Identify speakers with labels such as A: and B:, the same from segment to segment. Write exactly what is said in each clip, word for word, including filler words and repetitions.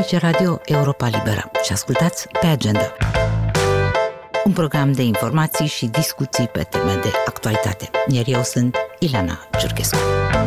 A: Aici e Radio Europa Liberă și ascultați Pe Agenda, un program de informații și discuții pe teme de actualitate. Iar eu sunt Ileana Ciurchescu.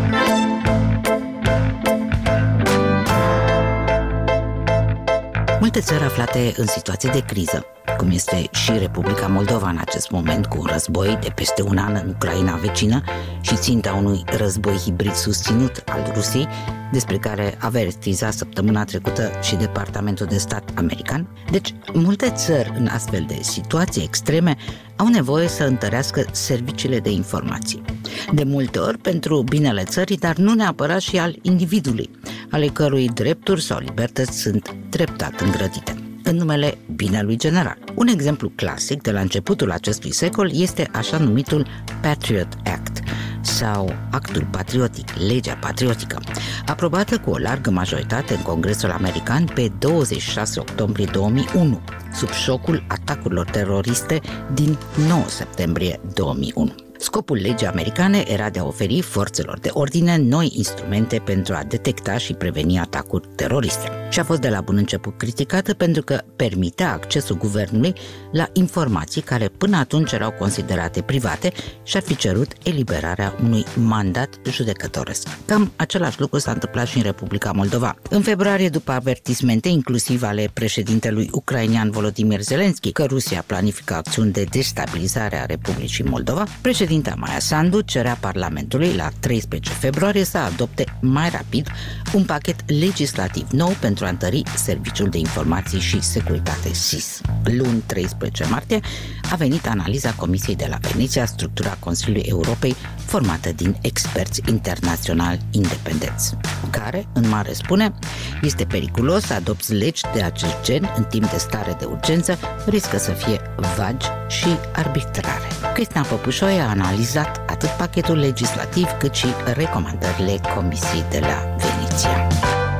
A: Multe țări aflate în situație de criză, cum este și Republica Moldova în acest moment, cu un război de peste un an în Ucraina vecină și ținta unui război hibrid susținut al Rusiei, despre care avertiza săptămâna trecută și Departamentul de Stat american. Deci, multe țări în astfel de situații extreme au nevoie să întărească serviciile de informații. De multe ori pentru binele țării, dar nu neapărat și al individului, ale cărui drepturi sau libertăți sunt treptat îngrădite, în numele binelui general. Un exemplu clasic de la începutul acestui secol este așa numitul Patriot Act, sau Actul Patriotic, legea patriotică, aprobată cu o largă majoritate în Congresul American pe douăzeci și șase octombrie două mii unu, sub șocul atacurilor teroriste din nouă septembrie două mii unu. Scopul legii americane era de a oferi forțelor de ordine noi instrumente pentru a detecta și preveni atacuri teroriste. Și a fost de la bun început criticată pentru că permitea accesul guvernului la informații care până atunci erau considerate private și ar fi cerut eliberarea unui mandat judecătoresc. Cam același lucru s-a întâmplat și în Republica Moldova. În februarie, după avertismente inclusiv ale președintelui ucrainean Volodymyr Zelensky că Rusia planifică acțiuni de destabilizare a Republicii Moldova, președintele Maia Sandu cerea Parlamentului la treisprezece februarie să adopte mai rapid un pachet legislativ nou pentru a întări Serviciul de Informații și Securitate S I S. Luni treisprezece martie a venit analiza Comisiei de la Veneția, structura Consiliului Europei formată din experți internaționali independenți, care, în mare spune, este periculos să adopți legi de acest gen în timp de stare de urgență, riscă să fie vagi și arbitrare. Cristina Păpușoi a analizat atât pachetul legislativ cât și recomandările Comisiei de la Veneția.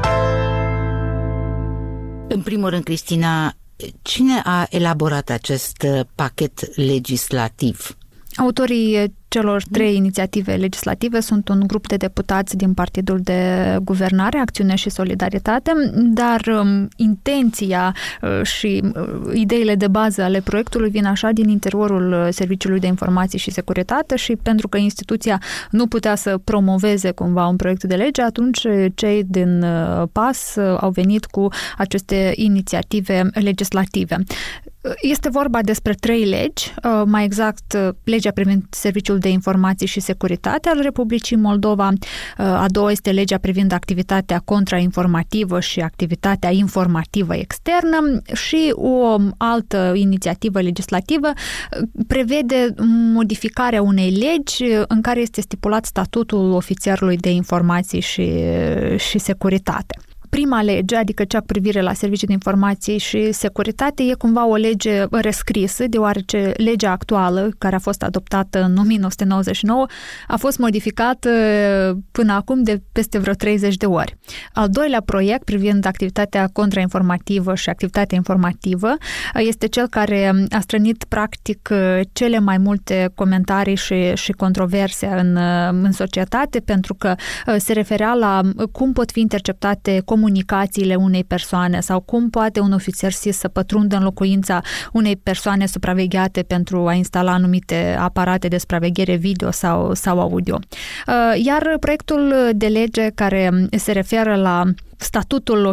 A: În primul rând, Cristina, cine a elaborat acest pachet legislativ?
B: Autorii celor trei inițiative legislative sunt un grup de deputați din Partidul de Guvernare, Acțiune și Solidaritate, dar um, intenția uh, și uh, ideile de bază ale proiectului vin așa din interiorul Serviciului de Informații și Securitate și pentru că instituția nu putea să promoveze cumva un proiect de lege, atunci cei din uh, P A S uh, au venit cu aceste inițiative legislative. Este vorba despre trei legi, mai exact legea privind Serviciul de Informații și Securitate al Republicii Moldova, a doua este legea privind activitatea contrainformativă și activitatea informativă externă și o altă inițiativă legislativă prevede modificarea unei legi în care este stipulat statutul ofițerului de informații și, și securitate. Prima lege, adică cea cu privire la Serviciul de Informații și Securitate, e cumva o lege rescrisă, deoarece legea actuală, care a fost adoptată în nouăsprezece nouăzeci și nouă, a fost modificată până acum de peste vreo treizeci de ori. Al doilea proiect, privind activitatea contrainformativă și activitatea informativă, este cel care a strânit practic cele mai multe comentarii și, și controverse în, în societate, pentru că se referea la cum pot fi interceptate comunicațiile unei persoane sau cum poate un ofițer S I S să pătrundă în locuința unei persoane supravegheate pentru a instala anumite aparate de supraveghere video sau, sau audio. Iar proiectul de lege care se referă la statutul